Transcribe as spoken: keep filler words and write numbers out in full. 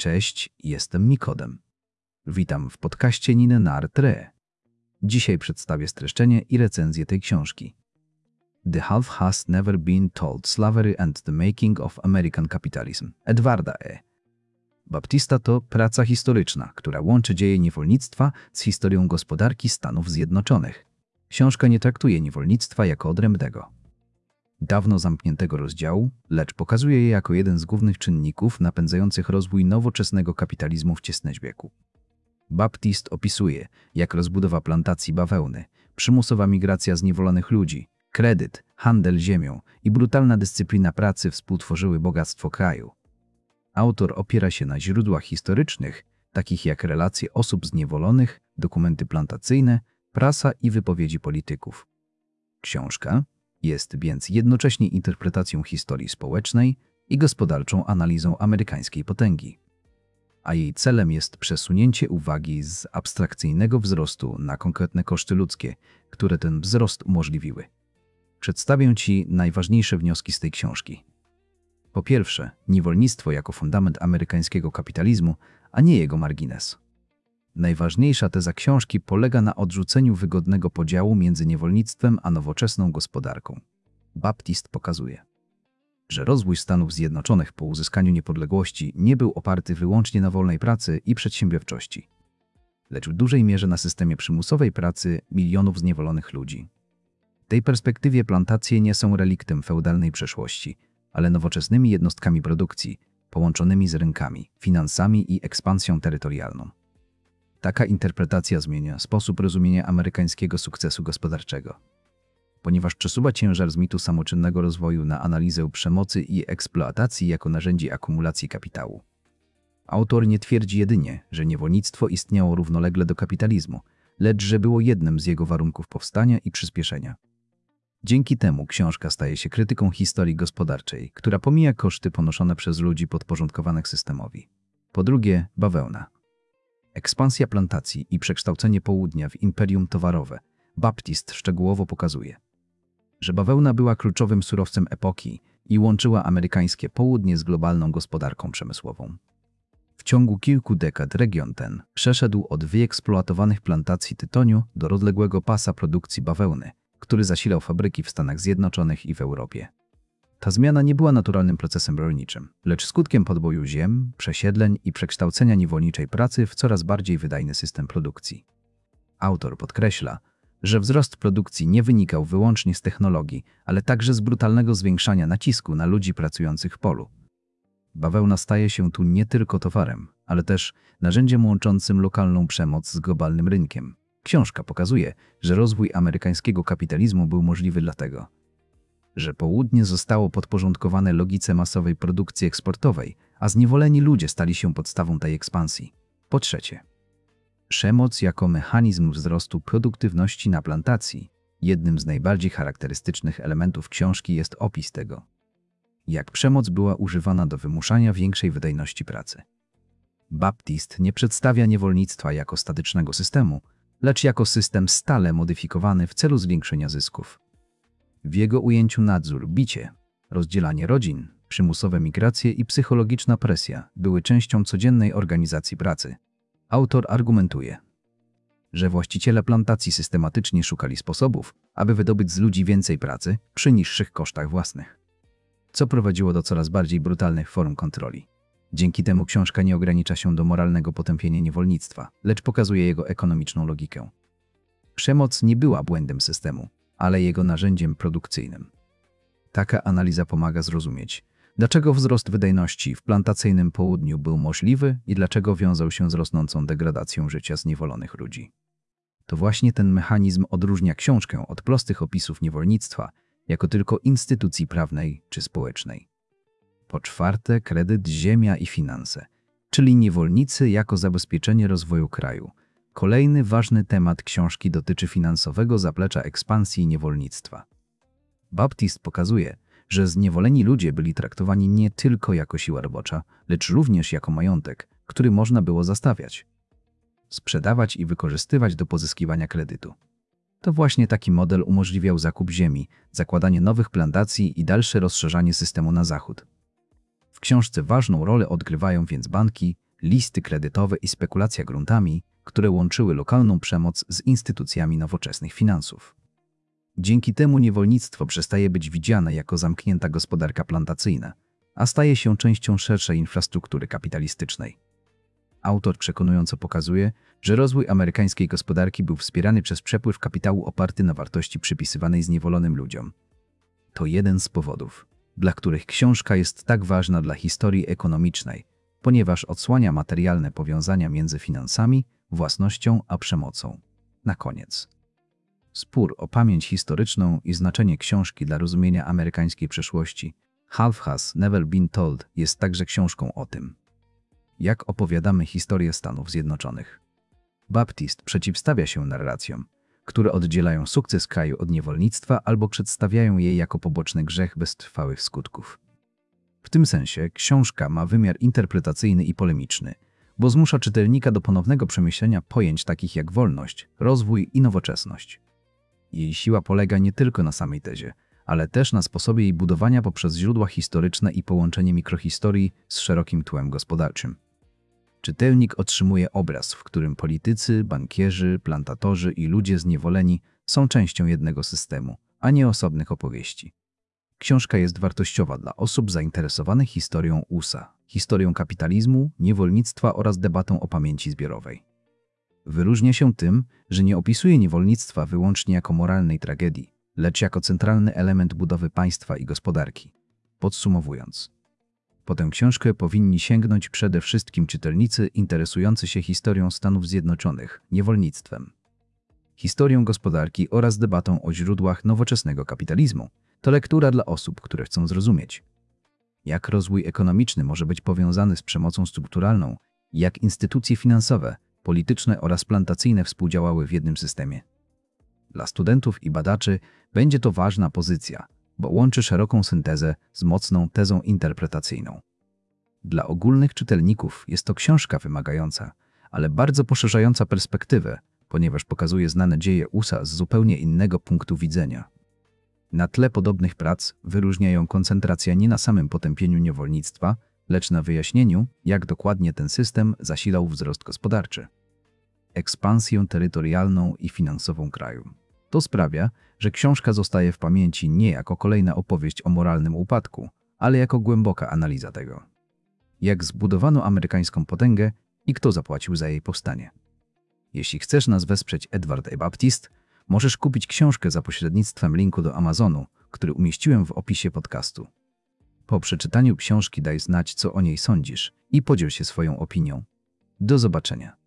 Cześć, jestem Nikodem. Witam w podcaście Nine Nartre. Dzisiaj przedstawię streszczenie i recenzję tej książki. The Half Has Never Been Told: Slavery and the Making of American Capitalism Edwarda E. Baptista to praca historyczna, która łączy dzieje niewolnictwa z historią gospodarki Stanów Zjednoczonych. Książka nie traktuje niewolnictwa jako odrębnego, dawno zamkniętego rozdziału, lecz pokazuje je jako jeden z głównych czynników napędzających rozwój nowoczesnego kapitalizmu w wieku. Baptist opisuje, jak rozbudowa plantacji bawełny, przymusowa migracja zniewolonych ludzi, kredyt, handel ziemią i brutalna dyscyplina pracy współtworzyły bogactwo kraju. Autor opiera się na źródłach historycznych, takich jak relacje osób zniewolonych, dokumenty plantacyjne, prasa i wypowiedzi polityków. Książka jest więc jednocześnie interpretacją historii społecznej i gospodarczą analizą amerykańskiej potęgi, a jej celem jest przesunięcie uwagi z abstrakcyjnego wzrostu na konkretne koszty ludzkie, które ten wzrost umożliwiły. Przedstawię Ci najważniejsze wnioski z tej książki. Po pierwsze, niewolnictwo jako fundament amerykańskiego kapitalizmu, a nie jego margines. Najważniejsza teza książki polega na odrzuceniu wygodnego podziału między niewolnictwem a nowoczesną gospodarką. Baptist pokazuje, że rozwój Stanów Zjednoczonych po uzyskaniu niepodległości nie był oparty wyłącznie na wolnej pracy i przedsiębiorczości, lecz w dużej mierze na systemie przymusowej pracy milionów zniewolonych ludzi. W tej perspektywie plantacje nie są reliktem feudalnej przeszłości, ale nowoczesnymi jednostkami produkcji, połączonymi z rynkami, finansami i ekspansją terytorialną. Taka interpretacja zmienia sposób rozumienia amerykańskiego sukcesu gospodarczego, ponieważ przesuwa ciężar z mitu samoczynnego rozwoju na analizę przemocy i eksploatacji jako narzędzi akumulacji kapitału. Autor nie twierdzi jedynie, że niewolnictwo istniało równolegle do kapitalizmu, lecz że było jednym z jego warunków powstania i przyspieszenia. Dzięki temu książka staje się krytyką historii gospodarczej, która pomija koszty ponoszone przez ludzi podporządkowanych systemowi. Po drugie, bawełna. Ekspansja plantacji i przekształcenie południa w imperium towarowe. Baptist szczegółowo pokazuje, że bawełna była kluczowym surowcem epoki i łączyła amerykańskie południe z globalną gospodarką przemysłową. W ciągu kilku dekad region ten przeszedł od wyeksploatowanych plantacji tytoniu do rozległego pasa produkcji bawełny, który zasilał fabryki w Stanach Zjednoczonych i w Europie. Ta zmiana nie była naturalnym procesem rolniczym, lecz skutkiem podboju ziem, przesiedleń i przekształcenia niewolniczej pracy w coraz bardziej wydajny system produkcji. Autor podkreśla, że wzrost produkcji nie wynikał wyłącznie z technologii, ale także z brutalnego zwiększania nacisku na ludzi pracujących w polu. Bawełna staje się tu nie tylko towarem, ale też narzędziem łączącym lokalną przemoc z globalnym rynkiem. Książka pokazuje, że rozwój amerykańskiego kapitalizmu był możliwy dlatego, że południe zostało podporządkowane logice masowej produkcji eksportowej, a zniewoleni ludzie stali się podstawą tej ekspansji. Po trzecie, przemoc jako mechanizm wzrostu produktywności na plantacji. Jednym z najbardziej charakterystycznych elementów książki jest opis tego, jak przemoc była używana do wymuszania większej wydajności pracy. Baptist nie przedstawia niewolnictwa jako statycznego systemu, lecz jako system stale modyfikowany w celu zwiększenia zysków. W jego ujęciu nadzór, bicie, rozdzielanie rodzin, przymusowe migracje i psychologiczna presja były częścią codziennej organizacji pracy. Autor argumentuje, że właściciele plantacji systematycznie szukali sposobów, aby wydobyć z ludzi więcej pracy przy niższych kosztach własnych, co prowadziło do coraz bardziej brutalnych form kontroli. Dzięki temu książka nie ogranicza się do moralnego potępienia niewolnictwa, lecz pokazuje jego ekonomiczną logikę. Przemoc nie była błędem systemu, ale jego narzędziem produkcyjnym. Taka analiza pomaga zrozumieć, dlaczego wzrost wydajności w plantacyjnym południu był możliwy i dlaczego wiązał się z rosnącą degradacją życia zniewolonych ludzi. To właśnie ten mechanizm odróżnia książkę od prostych opisów niewolnictwa jako tylko instytucji prawnej czy społecznej. Po czwarte, kredyt, ziemia i finanse, czyli niewolnicy jako zabezpieczenie rozwoju kraju. Kolejny ważny temat książki dotyczy finansowego zaplecza ekspansji niewolnictwa. Baptist pokazuje, że zniewoleni ludzie byli traktowani nie tylko jako siła robocza, lecz również jako majątek, który można było zastawiać, sprzedawać i wykorzystywać do pozyskiwania kredytu. To właśnie taki model umożliwiał zakup ziemi, zakładanie nowych plantacji i dalsze rozszerzanie systemu na zachód. W książce ważną rolę odgrywają więc banki, listy kredytowe i spekulacja gruntami, które łączyły lokalną przemoc z instytucjami nowoczesnych finansów. Dzięki temu niewolnictwo przestaje być widziane jako zamknięta gospodarka plantacyjna, a staje się częścią szerszej infrastruktury kapitalistycznej. Autor przekonująco pokazuje, że rozwój amerykańskiej gospodarki był wspierany przez przepływ kapitału oparty na wartości przypisywanej zniewolonym ludziom. To jeden z powodów, dla których książka jest tak ważna dla historii ekonomicznej, ponieważ odsłania materialne powiązania między finansami, własnością a przemocą. Na koniec. Spór o pamięć historyczną i znaczenie książki dla rozumienia amerykańskiej przeszłości Half Has Never Been Told jest także książką o tym, jak opowiadamy historię Stanów Zjednoczonych. Baptist przeciwstawia się narracjom, które oddzielają sukces kraju od niewolnictwa albo przedstawiają je jako poboczny grzech bez trwałych skutków. W tym sensie książka ma wymiar interpretacyjny i polemiczny, bo zmusza czytelnika do ponownego przemyślenia pojęć takich jak wolność, rozwój i nowoczesność. Jej siła polega nie tylko na samej tezie, ale też na sposobie jej budowania poprzez źródła historyczne i połączenie mikrohistorii z szerokim tłem gospodarczym. Czytelnik otrzymuje obraz, w którym politycy, bankierzy, plantatorzy i ludzie zniewoleni są częścią jednego systemu, a nie osobnych opowieści. Książka jest wartościowa dla osób zainteresowanych historią U S A, historią kapitalizmu, niewolnictwa oraz debatą o pamięci zbiorowej. Wyróżnia się tym, że nie opisuje niewolnictwa wyłącznie jako moralnej tragedii, lecz jako centralny element budowy państwa i gospodarki. Podsumowując, po tę książkę powinni sięgnąć przede wszystkim czytelnicy interesujący się historią Stanów Zjednoczonych, niewolnictwem, historią gospodarki oraz debatą o źródłach nowoczesnego kapitalizmu. To lektura dla osób, które chcą zrozumieć, jak rozwój ekonomiczny może być powiązany z przemocą strukturalną, jak instytucje finansowe, polityczne oraz plantacyjne współdziałały w jednym systemie. Dla studentów i badaczy będzie to ważna pozycja, bo łączy szeroką syntezę z mocną tezą interpretacyjną. Dla ogólnych czytelników jest to książka wymagająca, ale bardzo poszerzająca perspektywę, ponieważ pokazuje znane dzieje U S A z zupełnie innego punktu widzenia. Na tle podobnych prac wyróżnia ją koncentracja nie na samym potępieniu niewolnictwa, lecz na wyjaśnieniu, jak dokładnie ten system zasilał wzrost gospodarczy, ekspansję terytorialną i finansową kraju. To sprawia, że książka zostaje w pamięci nie jako kolejna opowieść o moralnym upadku, ale jako głęboka analiza tego, jak zbudowano amerykańską potęgę i kto zapłacił za jej powstanie. Jeśli chcesz nas wesprzeć Edward A. Baptist, możesz kupić książkę za pośrednictwem linku do Amazonu, który umieściłem w opisie podcastu. Po przeczytaniu książki daj znać, co o niej sądzisz i podziel się swoją opinią. Do zobaczenia.